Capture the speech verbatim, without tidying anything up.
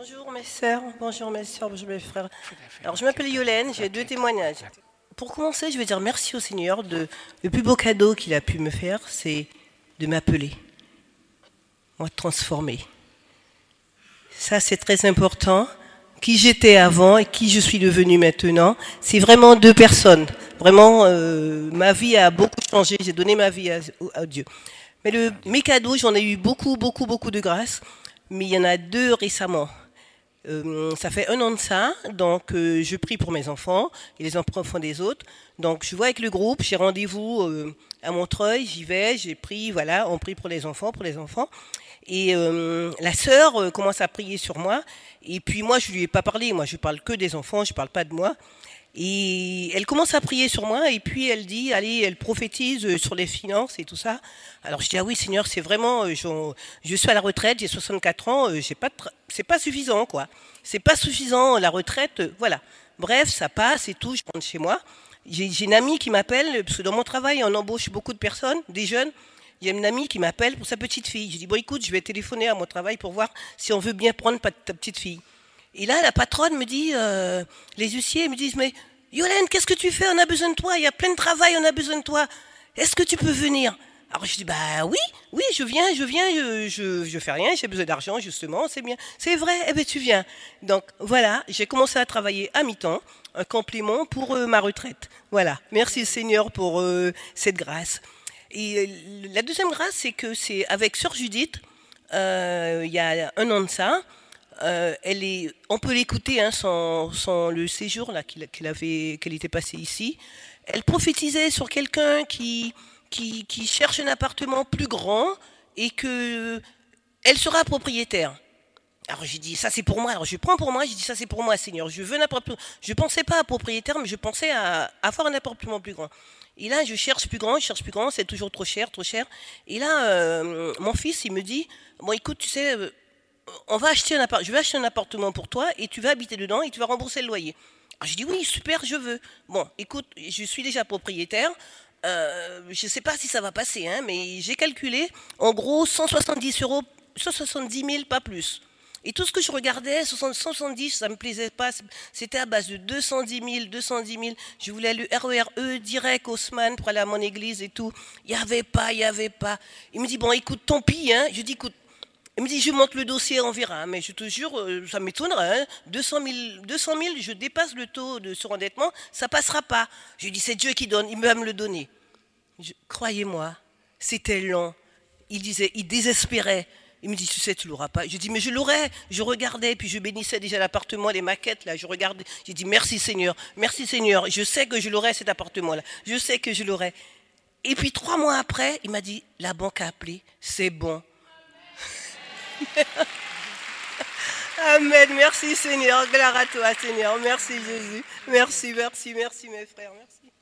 Bonjour mes sœurs, bonjour mes sœurs, bonjour mes frères. Alors je m'appelle Yolène, j'ai deux témoignages. Pour commencer, je veux dire merci au Seigneur de le plus beau cadeau qu'il a pu me faire, c'est de m'appeler, moi transformer. Ça c'est très important. Qui j'étais avant et qui je suis devenue maintenant, c'est vraiment deux personnes. Vraiment, euh, ma vie a beaucoup changé. J'ai donné ma vie à, à Dieu. Mais le, mes cadeaux, j'en ai eu beaucoup, beaucoup, beaucoup de grâce. Mais il y en a deux récemment. Euh, ça fait un an de ça, donc euh, je prie pour mes enfants et les enfants des autres. Donc je vois avec le groupe, j'ai rendez-vous euh, à Montreuil, j'y vais, j'ai pris, voilà, on prie pour les enfants, pour les enfants. Et euh, la sœur euh, commence à prier sur moi. Et puis moi, je lui ai pas parlé. Moi, je parle que des enfants, je parle pas de moi. Et elle commence à prier sur moi. Et puis elle dit, allez, elle prophétise euh, sur les finances et tout ça. Alors je dis, ah oui, Seigneur, c'est vraiment, euh, je, je suis à la retraite, j'ai soixante-quatre ans, euh, j'ai pas, c'est pas suffisant, quoi. C'est pas suffisant la retraite, euh, voilà. Bref, ça passe et tout. Je rentre chez moi. J'ai, j'ai une amie qui m'appelle parce que dans mon travail, on embauche beaucoup de personnes, des jeunes. Il y a une amie qui m'appelle pour sa petite fille. Je dis, bon, écoute, je vais téléphoner à mon travail pour voir si on veut bien prendre ta petite fille. Et là, la patronne me dit, euh, les huissiers me disent, mais Yolène, qu'est-ce que tu fais? On a besoin de toi. Il y a plein de travail, on a besoin de toi. Est-ce que tu peux venir? Alors je dis, bah oui, oui, je viens, je viens, je, je, je fais rien, j'ai besoin d'argent, justement, c'est bien. C'est vrai, eh bien tu viens. Donc voilà, j'ai commencé à travailler à mi-temps, un complément pour euh, ma retraite. Voilà, merci Seigneur pour euh, cette grâce. Et euh, la deuxième grâce, c'est que c'est avec Sœur Judith, euh, il y a un an de ça. Euh, elle est, on peut l'écouter hein, sans, sans le séjour là qu'il qu'il avait, qu'elle était passée ici. Elle prophétisait sur quelqu'un qui, qui, qui cherche un appartement plus grand et que elle sera propriétaire. Alors j'ai dit ça c'est pour moi. Alors je prends pour moi. J'ai dit ça c'est pour moi, Seigneur. Je veux n'importe. Je pensais pas à propriétaire, mais je pensais à, à avoir un appartement plus grand. Et là je cherche plus grand, je cherche plus grand. C'est toujours trop cher, trop cher. Et là euh, mon fils il me dit bon écoute tu sais euh, on va acheter un appart. Je vais acheter un appartement pour toi et tu vas habiter dedans et tu vas rembourser le loyer. Alors je dis oui super je veux. Bon écoute je suis déjà propriétaire. Euh, je ne sais pas si ça va passer, hein, mais j'ai calculé en gros cent soixante-dix euros, cent soixante-dix mille pas plus. Et tout ce que je regardais, soixante, cent soixante-dix, ça me plaisait pas. C'était à base de deux cent dix mille, deux cent dix mille. Je voulais le R E R E direct Haussmann pour aller à mon église et tout. Il n'y avait pas, il n'y avait pas. Il me dit, bon, écoute, tant pis. Hein. Je dis, écoute, il me dit, je monte le dossier, on verra. Mais je te jure, ça m'étonnerait. Hein. deux cent mille, deux cent mille, je dépasse le taux de surendettement, ça passera pas. Je dis, c'est Dieu qui donne, il va me le donner. Je, croyez-moi, c'était lent. Il disait, il désespérait. Il me dit, tu sais, tu l'auras pas. Je dis, mais je l'aurais. Je regardais, puis je bénissais déjà l'appartement, les maquettes, là. Je regardais. J'ai dit, merci Seigneur, merci Seigneur. Je sais que je l'aurai, cet appartement-là. Je sais que je l'aurai. Et puis, trois mois après, il m'a dit, la banque a appelé, c'est bon. Amen. Merci Seigneur. Gloire à toi, Seigneur. Merci Jésus. Merci, merci, merci mes frères. Merci.